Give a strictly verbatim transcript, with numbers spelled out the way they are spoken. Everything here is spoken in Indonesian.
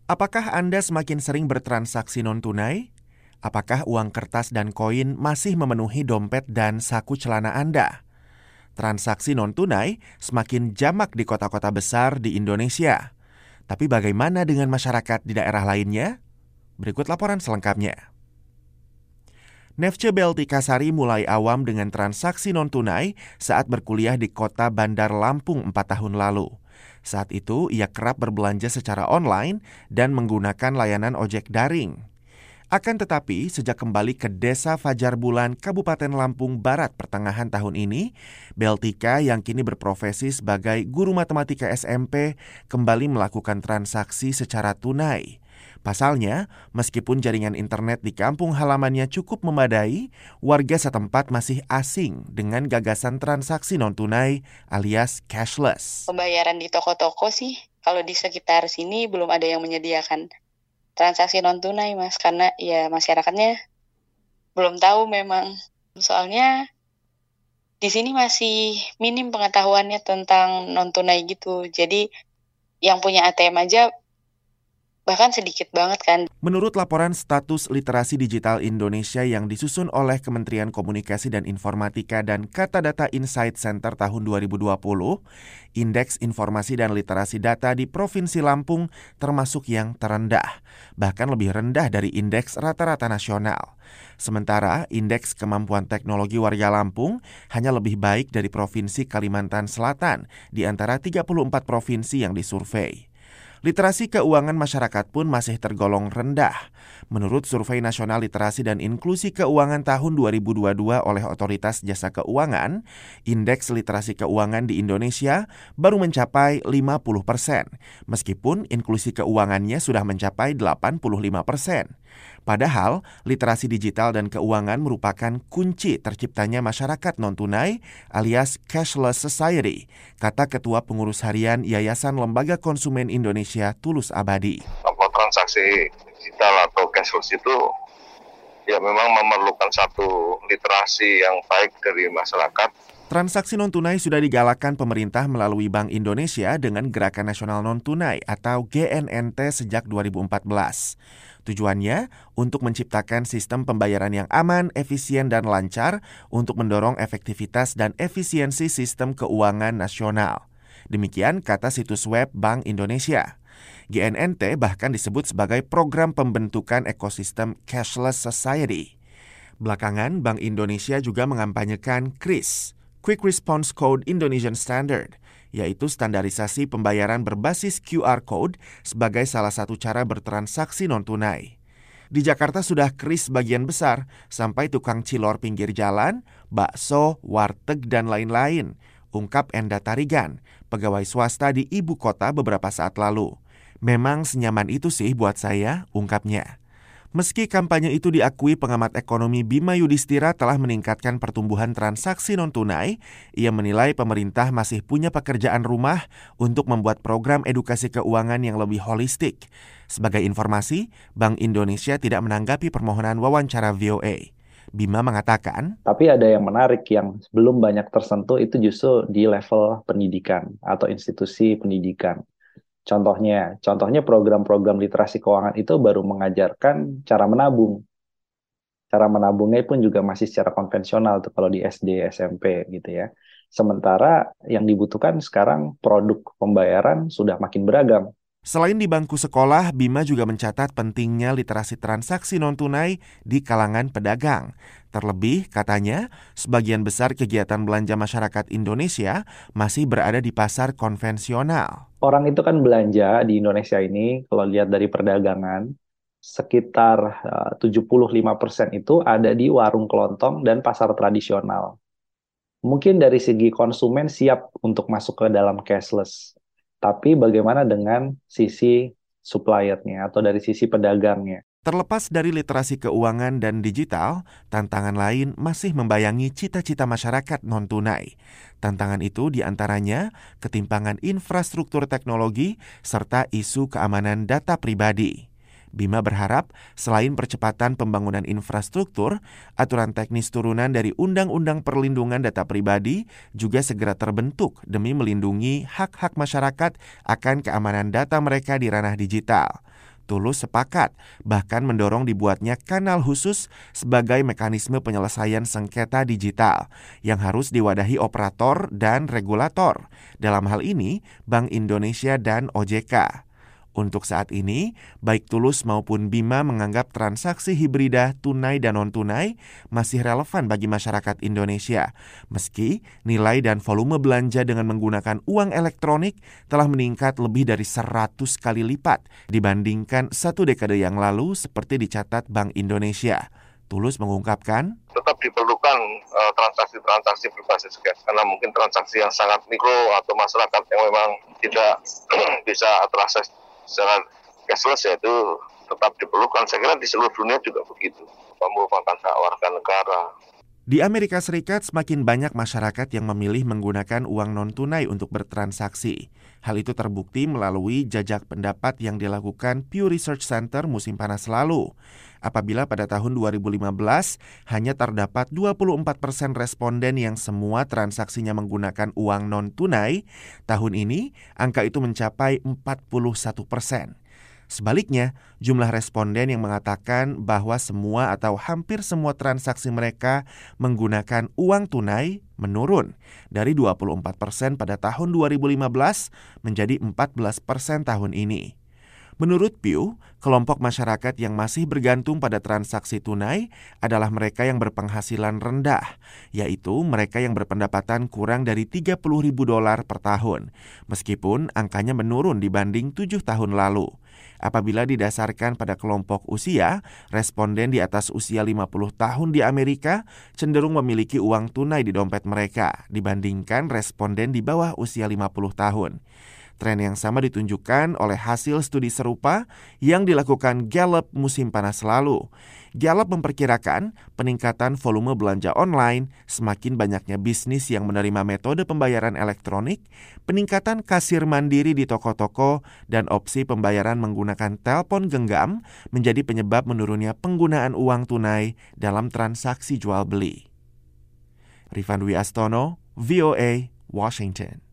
Apakah Anda semakin sering bertransaksi non-tunai? Apakah uang kertas dan koin masih memenuhi dompet dan saku celana Anda? Transaksi non-tunai semakin jamak di kota-kota besar di Indonesia. Tapi bagaimana dengan masyarakat di daerah lainnya? Berikut laporan selengkapnya. Nefce Beltikasari mulai awam dengan transaksi non-tunai saat berkuliah di kota Bandar Lampung empat tahun lalu. Saat itu, ia kerap berbelanja secara online dan menggunakan layanan ojek daring. Akan tetapi, sejak kembali ke Desa Fajar Bulan, Kabupaten Lampung Barat pertengahan tahun ini, Beltika yang kini berprofesi sebagai guru matematika S M P kembali melakukan transaksi secara tunai. Pasalnya, meskipun jaringan internet di kampung halamannya cukup memadai, warga setempat masih asing dengan gagasan transaksi non-tunai alias cashless. Pembayaran di toko-toko sih, kalau di sekitar sini belum ada yang menyediakan transaksi non-tunai, Mas, karena ya masyarakatnya belum tahu memang. Soalnya di sini masih minim pengetahuannya tentang non-tunai gitu. Jadi yang punya A T M aja bahkan sedikit banget kan. Menurut laporan status literasi digital Indonesia yang disusun oleh Kementerian Komunikasi dan Informatika dan Katadata Insight Center tahun dua ribu dua puluh, indeks informasi dan literasi data di Provinsi Lampung termasuk yang terendah, bahkan lebih rendah dari indeks rata-rata nasional. Sementara indeks kemampuan teknologi warga Lampung hanya lebih baik dari Provinsi Kalimantan Selatan di antara tiga puluh empat provinsi yang disurvei. Literasi keuangan masyarakat pun masih tergolong rendah. Menurut Survei Nasional Literasi dan Inklusi Keuangan tahun dua ribu dua puluh dua oleh Otoritas Jasa Keuangan, indeks literasi keuangan di Indonesia baru mencapai lima puluh persen, meskipun inklusi keuangannya sudah mencapai delapan puluh lima persen. Padahal, literasi digital dan keuangan merupakan kunci terciptanya masyarakat non-tunai alias cashless society, kata Ketua Pengurus Harian Yayasan Lembaga Konsumen Indonesia Tulus Abadi. Transaksi digital atau cashless itu ya memang memerlukan satu literasi yang baik dari masyarakat. Transaksi non-tunai sudah digalakkan pemerintah melalui Bank Indonesia dengan Gerakan Nasional Non-Tunai atau G N N T sejak dua ribu empat belas. Tujuannya untuk menciptakan sistem pembayaran yang aman, efisien, dan lancar untuk mendorong efektivitas dan efisiensi sistem keuangan nasional. Demikian kata situs web Bank Indonesia. G N N T bahkan disebut sebagai program pembentukan ekosistem cashless society. Belakangan, Bank Indonesia juga mengampanyekan KRIS, Quick Response Code Indonesian Standard, yaitu standarisasi pembayaran berbasis Q R Code sebagai salah satu cara bertransaksi non-tunai. Di Jakarta sudah KRIS bagian besar, sampai tukang cilor pinggir jalan, bakso, warteg, dan lain-lain, ungkap Enda Tarigan, pegawai swasta di ibu kota beberapa saat lalu. Memang senyaman itu sih buat saya, ungkapnya. Meski kampanye itu diakui pengamat ekonomi Bima Yudhistira telah meningkatkan pertumbuhan transaksi non-tunai, ia menilai pemerintah masih punya pekerjaan rumah untuk membuat program edukasi keuangan yang lebih holistik. Sebagai informasi, Bank Indonesia tidak menanggapi permohonan wawancara V O A. Bima mengatakan, tapi ada yang menarik yang belum banyak tersentuh itu justru di level pendidikan atau institusi pendidikan. Contohnya, contohnya program-program literasi keuangan itu baru mengajarkan cara menabung. Cara menabungnya pun juga masih secara konvensional tuh kalau di S D, S M P gitu ya. Sementara yang dibutuhkan sekarang produk pembayaran sudah makin beragam. Selain di bangku sekolah, Bima juga mencatat pentingnya literasi transaksi non-tunai di kalangan pedagang. Terlebih, katanya, sebagian besar kegiatan belanja masyarakat Indonesia masih berada di pasar konvensional. Orang itu kan belanja di Indonesia ini, kalau lihat dari perdagangan, sekitar uh, tujuh puluh lima persen itu ada di warung kelontong dan pasar tradisional. Mungkin dari segi konsumen siap untuk masuk ke dalam cashless. Tapi bagaimana dengan sisi suppliernya atau dari sisi pedagangnya? Terlepas dari literasi keuangan dan digital, tantangan lain masih membayangi cita-cita masyarakat non-tunai. Tantangan itu diantaranya ketimpangan infrastruktur teknologi serta isu keamanan data pribadi. Bima berharap selain percepatan pembangunan infrastruktur, aturan teknis turunan dari Undang-Undang Perlindungan Data Pribadi juga segera terbentuk demi melindungi hak-hak masyarakat akan keamanan data mereka di ranah digital. Tulus sepakat bahkan mendorong dibuatnya kanal khusus sebagai mekanisme penyelesaian sengketa digital yang harus diwadahi operator dan regulator. Dalam hal ini, Bank Indonesia dan O J K. Untuk saat ini, baik Tulus maupun Bima menganggap transaksi hibrida tunai dan non-tunai masih relevan bagi masyarakat Indonesia, meski nilai dan volume belanja dengan menggunakan uang elektronik telah meningkat lebih dari seratus kali lipat dibandingkan satu dekade yang lalu seperti dicatat Bank Indonesia. Tulus mengungkapkan, tetap diperlukan uh, transaksi-transaksi berbasis cash, karena mungkin transaksi yang sangat mikro atau masyarakat yang memang tidak bisa terakses secara cashless ya itu tetap diperlukan. Saya kira di seluruh dunia juga begitu. Merupakan hak warga negara. Di Amerika Serikat semakin banyak masyarakat yang memilih menggunakan uang non-tunai untuk bertransaksi. Hal itu terbukti melalui jajak pendapat yang dilakukan Pew Research Center musim panas lalu. Apabila pada tahun dua ribu lima belas hanya terdapat dua puluh empat persen responden yang semua transaksinya menggunakan uang non-tunai, tahun ini angka itu mencapai empat puluh satu persen. Sebaliknya, jumlah responden yang mengatakan bahwa semua atau hampir semua transaksi mereka menggunakan uang tunai menurun dari dua puluh empat persen pada tahun dua ribu lima belas menjadi empat belas persen tahun ini. Menurut Pew, kelompok masyarakat yang masih bergantung pada transaksi tunai adalah mereka yang berpenghasilan rendah, yaitu mereka yang berpendapatan kurang dari tiga puluh ribu dolar per tahun, meskipun angkanya menurun dibanding tujuh tahun lalu. Apabila didasarkan pada kelompok usia, responden di atas usia lima puluh tahun di Amerika cenderung memiliki uang tunai di dompet mereka dibandingkan responden di bawah usia lima puluh tahun. Tren yang sama ditunjukkan oleh hasil studi serupa yang dilakukan Gallup musim panas lalu. Gallup memperkirakan peningkatan volume belanja online, semakin banyaknya bisnis yang menerima metode pembayaran elektronik, peningkatan kasir mandiri di toko-toko, dan opsi pembayaran menggunakan telepon genggam menjadi penyebab menurunnya penggunaan uang tunai dalam transaksi jual beli. Rifan Dwi Astono, V O A, Washington.